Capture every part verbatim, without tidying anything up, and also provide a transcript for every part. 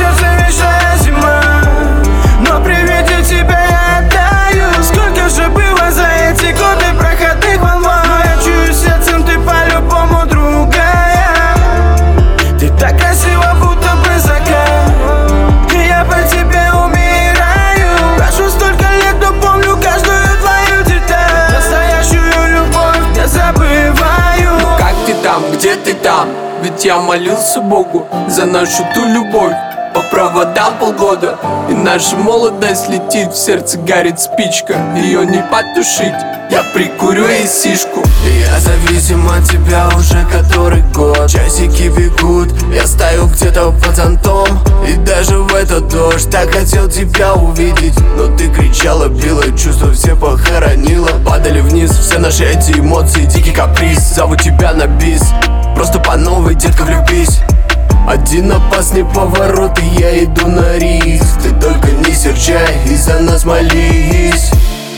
сердце вечная зима, но при виде тебя я таю. Сколько же было за эти годы проходных волн, но я чую сердцем, ты по-любому другая. Ты так красива, будто бы закат, и я по тебе умираю. Прошло столько лет, но помню каждую твою деталь. Настоящую любовь не забываю. Ну как ты там, где ты там? Ведь я молился Богу за нашу ту любовь. По проводам полгода, и наша молодость летит. В сердце горит спичка, ее не потушить. Я прикурю и сишку. Я зависим от тебя уже который год. Часики бегут, я стою где-то под зонтом. И даже в этот дождь так хотел тебя увидеть, но ты кричала, била, чувства все похоронила. Падали вниз все наши эти эмоции, дикий каприз. Зову тебя на бис, просто по новой, детка, влюбись. Один опасный поворот, и я иду на риск. Ты только не серчай и за нас молись.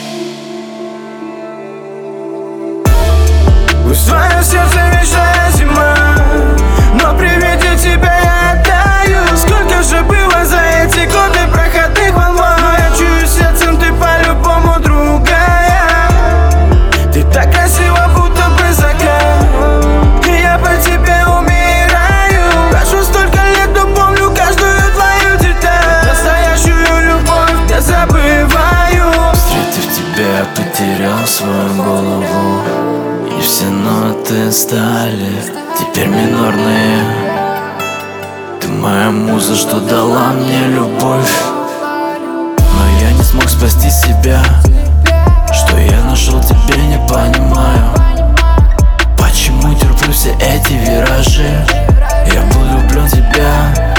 В твоем сердце вечная зима, но при виде тебя я таю. Сколько же было за эти годы проходных волн, но я чую сердцем, ты по-любому другая. Ты так красива, будто бы закат, и я по тебе умираю. Прошло столько лет, но помню каждую твою деталь. Настоящую любовь не забываю. Встретив тебя, я потерял свою голову, и все ноты стали теперь минорные. Ты моя муза, что дала мне любовь, но я не смог спасти себя. Что я нашел тебе, не понимаю. Почему терплю все эти виражи? Я был влюблен в тебя,